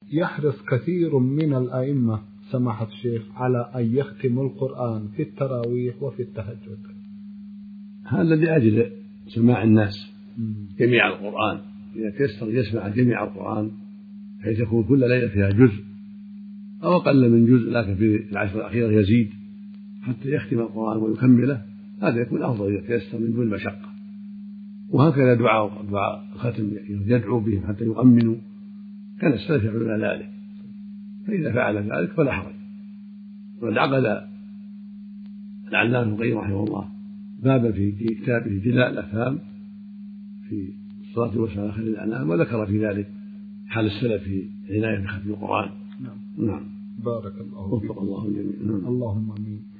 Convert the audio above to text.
يحرص كثير من الأئمة سماحة الشيخ على أن يختم القرآن في التراويح وفي التهجد. هذا لأجل سماع الناس جميع القرآن، إذا تيسر يسمع جميع القرآن بحيث يكون كل ليلة فيها جزء أو أقل من جزء، لكن في العشر الأخيرة يزيد حتى يختم القرآن ويكمله، هذا يكون أفضل إذا تيسر من دون مشقة. وهكذا دعاء الختم يدعو بهم حتى يؤمنوا، كان السلف يفعلون ذلك، فإذا فعل ذلك فلا حرج. وقد عقد العلامة ابن القيم رحمه الله بابا في كتابه جلاء الأفهام في الصلاة والسلام على خير الأنام، وذكر في ذلك حال السلف في عناية بختم القرآن. نعم. بارك الله فيك. اللهم آمين.